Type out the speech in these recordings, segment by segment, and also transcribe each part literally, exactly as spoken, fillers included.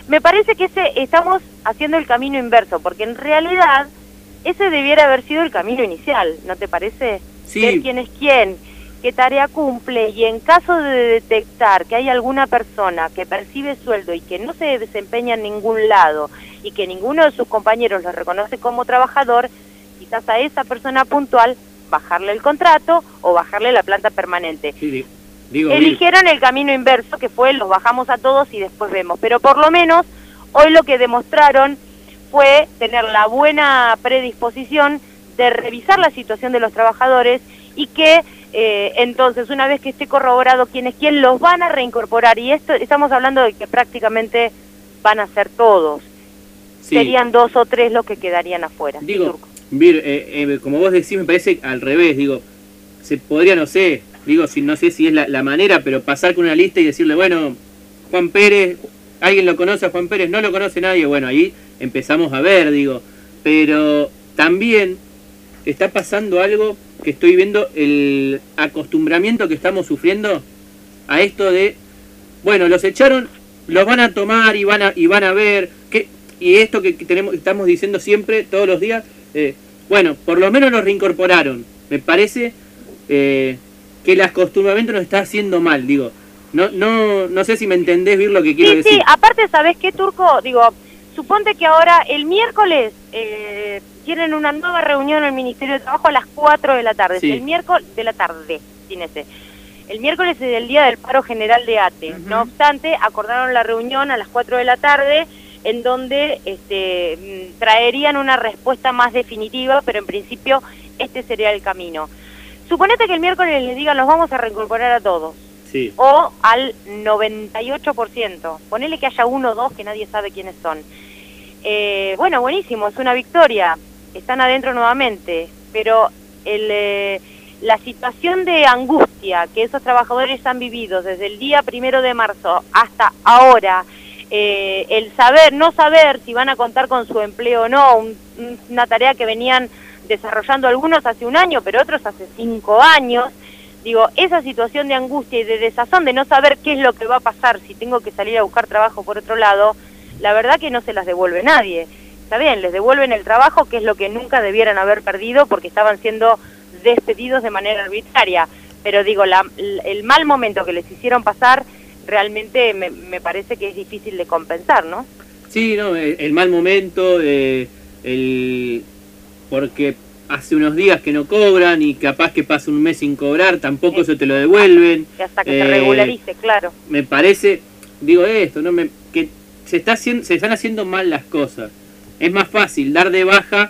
Me parece que ese estamos haciendo el camino inverso, porque en realidad ese debiera haber sido el camino inicial, ¿no te parece? Sí. Ver quién es quién, qué tarea cumple, y en caso de detectar que hay alguna persona que percibe sueldo y que no se desempeña en ningún lado y que ninguno de sus compañeros lo reconoce como trabajador, quizás a esa persona puntual bajarle el contrato o bajarle la planta permanente. Sí, digo, Eligieron el camino inverso, que fue los bajamos a todos y después vemos, pero por lo menos hoy lo que demostraron fue tener la buena predisposición de revisar la situación de los trabajadores y que eh, entonces una vez que esté corroborado quién es quién, los van a reincorporar, y esto estamos hablando de que prácticamente van a ser todos. Sí. Serían dos o tres los que quedarían afuera. Digo, Vir, eh, eh, como vos decís, me parece al revés, digo, se podría, no sé, digo, si no sé si es la, la manera, pero pasar con una lista y decirle, bueno, Juan Pérez, ¿alguien lo conoce a Juan Pérez? No lo conoce nadie, bueno, ahí empezamos a ver, digo, pero también está pasando algo que estoy viendo, el acostumbramiento que estamos sufriendo a esto de, bueno, los echaron, los van a tomar y van a, y van a ver, que, y esto que tenemos, estamos diciendo siempre, todos los días, eh, bueno, por lo menos los reincorporaron. Me parece eh, que el acostumbramiento nos está haciendo mal, digo. No no no sé si me entendés bien lo que quiero sí, decir. Sí, aparte, ¿sabés qué, Turco? Digo, suponte que ahora el miércoles eh, tienen una nueva reunión en el Ministerio de Trabajo a las cuatro de la tarde. Sí. El miércoles de la tarde, sin ese. El miércoles es el día del paro general de A T E. Uh-huh. No obstante, acordaron la reunión a las cuatro de la tarde, en donde este, traerían una respuesta más definitiva, pero en principio este sería el camino. Suponete que el miércoles les digan, los vamos a reincorporar a todos. Sí. O al noventa y ocho por ciento. Ponele que haya uno o dos que nadie sabe quiénes son. Eh, bueno, buenísimo, es una victoria. Están adentro nuevamente. Pero el, eh, la situación de angustia que esos trabajadores han vivido desde el día primero de marzo hasta ahora, Eh, el saber, no saber si van a contar con su empleo o no, un, una tarea que venían desarrollando algunos hace un año, pero otros hace cinco años, digo, esa situación de angustia y de desazón de no saber qué es lo que va a pasar si tengo que salir a buscar trabajo por otro lado, la verdad que no se las devuelve nadie. Está bien, les devuelven el trabajo, que es lo que nunca debieran haber perdido porque estaban siendo despedidos de manera arbitraria, pero digo, la, el mal momento que les hicieron pasar realmente me, me parece que es difícil de compensar, ¿no? Sí, no, el, el mal momento, eh, el porque hace unos días que no cobran y capaz que pasa un mes sin cobrar, tampoco sí. Se te lo devuelven. Y hasta que eh, se regularice, claro. Me parece, digo esto, no me que se está haciendo, se están haciendo mal las cosas. Es más fácil dar de baja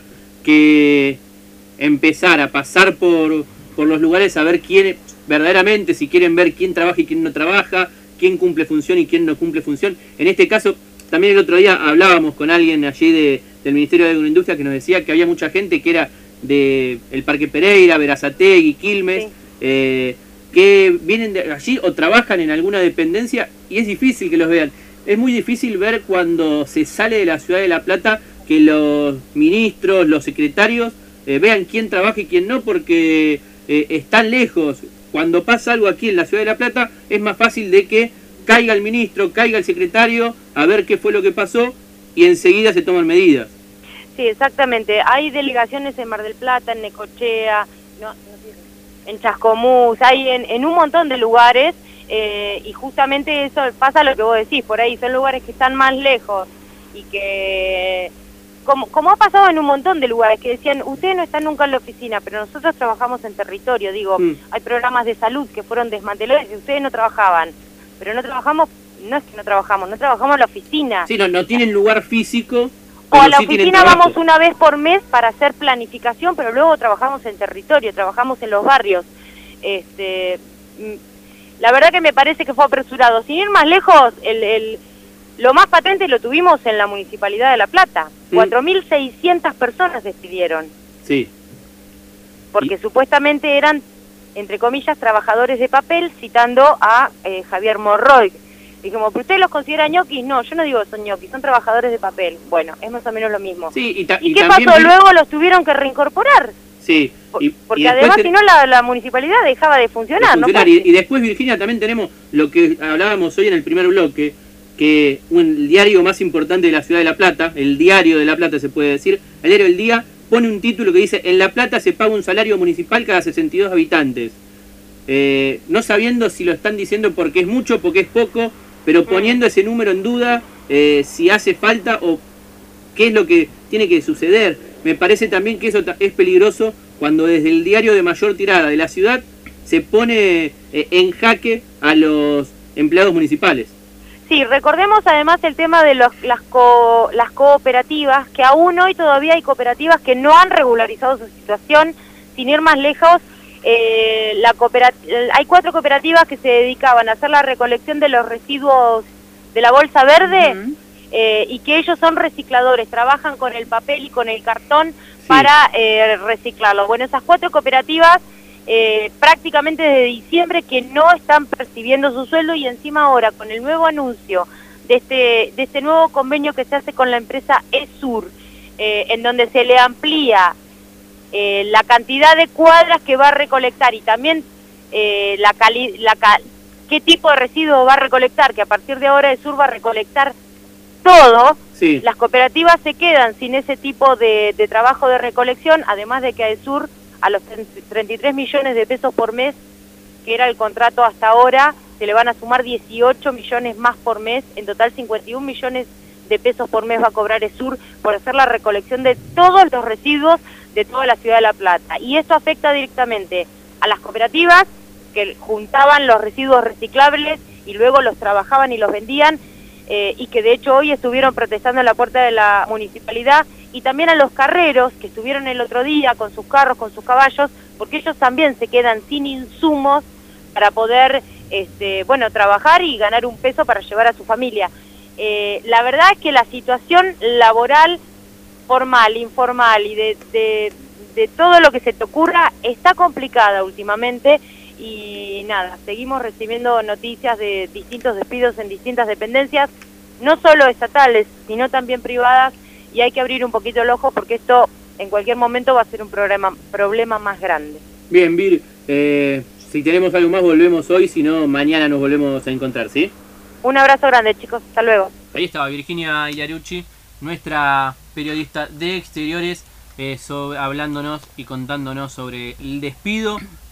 que empezar a pasar por, por los lugares a ver quién verdaderamente, si quieren ver quién trabaja y quién no trabaja, quién cumple función y quién no cumple función. En este caso, también el otro día hablábamos con alguien allí de, del Ministerio de Agroindustria que nos decía que había mucha gente que era de el Parque Pereira, Berazategui, Quilmes, sí. eh, que vienen de allí o trabajan en alguna dependencia y es difícil que los vean. Es muy difícil ver cuando se sale de la ciudad de La Plata que los ministros, los secretarios eh, vean quién trabaja y quién no, porque eh, están lejos. Cuando pasa algo aquí en la ciudad de La Plata, es más fácil de que caiga el ministro, caiga el secretario, a ver qué fue lo que pasó, y enseguida se toman medidas. Sí, exactamente. Hay delegaciones en Mar del Plata, en Necochea, no, no, en Chascomús, hay en, en un montón de lugares, eh, y justamente eso pasa lo que vos decís, por ahí son lugares que están más lejos, y que... Como, como ha pasado en un montón de lugares, que decían, ustedes no están nunca en la oficina, pero nosotros trabajamos en territorio, digo, mm. hay programas de salud que fueron desmantelados y ustedes no trabajaban, pero no trabajamos, no es que no trabajamos, no trabajamos en la oficina. Sí, no, no tienen lugar físico. O a la sí oficina vamos una vez por mes para hacer planificación, pero luego trabajamos en territorio, trabajamos en los barrios. Este, la verdad que me parece que fue apresurado. Sin ir más lejos, el... el lo más patente lo tuvimos en la Municipalidad de La Plata. ¿Mm? cuatro mil seiscientas personas despidieron. Sí. Porque y... supuestamente eran, entre comillas, trabajadores de papel, citando a eh, Javier Monroy. Dijimos, ¿pero ustedes los consideran ñoquis? No, yo no digo que son ñoquis, son trabajadores de papel. Bueno, es más o menos lo mismo. Sí, y, ta ¿Y, y qué pasó? Vi... Luego los tuvieron que reincorporar. Sí. Y, porque y además, te... si no, la, la municipalidad dejaba de funcionar. De funcionar. ¿No? Y, y después, Virginia, también tenemos lo que hablábamos hoy en el primer bloque, que un, el diario más importante de la ciudad de La Plata, el Diario de La Plata se puede decir, el diario del Día, pone un título que dice: en La Plata se paga un salario municipal cada sesenta y dos habitantes. Eh, no sabiendo si lo están diciendo porque es mucho, porque es poco, pero poniendo ese número en duda, eh, si hace falta o qué es lo que tiene que suceder. Me parece también que eso es peligroso cuando desde el diario de mayor tirada de la ciudad se pone eh, en jaque a los empleados municipales. Sí, recordemos además el tema de los, las, co, las cooperativas, que aún hoy todavía hay cooperativas que no han regularizado su situación. Sin ir más lejos, eh, la hay cuatro cooperativas que se dedicaban a hacer la recolección de los residuos de la bolsa verde, uh-huh. eh, y que ellos son recicladores, trabajan con el papel y con el cartón, sí, para eh, reciclarlo. Bueno, esas cuatro cooperativas Eh, prácticamente desde diciembre que no están percibiendo su sueldo, y encima ahora con el nuevo anuncio de este, de este nuevo convenio que se hace con la empresa ESUR, eh, en donde se le amplía eh, la cantidad de cuadras que va a recolectar y también eh, la cali la cal qué tipo de residuos va a recolectar, que a partir de ahora ESUR va a recolectar todo, sí. Las cooperativas se quedan sin ese tipo de, de trabajo de recolección, además de que a ESUR, a los treinta y tres millones de pesos por mes, que era el contrato hasta ahora, se le van a sumar dieciocho millones más por mes, en total cincuenta y un millones de pesos por mes va a cobrar ESUR por hacer la recolección de todos los residuos de toda la ciudad de La Plata. Y esto afecta directamente a las cooperativas, que juntaban los residuos reciclables y luego los trabajaban y los vendían, eh, y que de hecho hoy estuvieron protestando en la puerta de la municipalidad, y también a los carreros que estuvieron el otro día con sus carros, con sus caballos, porque ellos también se quedan sin insumos para poder, este, bueno, trabajar y ganar un peso para llevar a su familia. Eh, la verdad es que la situación laboral, formal, informal y de, de, de todo lo que se te ocurra está complicada últimamente, y nada, seguimos recibiendo noticias de distintos despidos en distintas dependencias, no solo estatales, sino también privadas, y hay que abrir un poquito el ojo porque esto en cualquier momento va a ser un problema, problema más grande. Bien, Vir, eh, si tenemos algo más volvemos hoy, si no mañana nos volvemos a encontrar, ¿sí? Un abrazo grande, chicos, hasta luego. Ahí estaba Virginia Iariucci, nuestra periodista de exteriores, eh, sobre, hablándonos y contándonos sobre el despido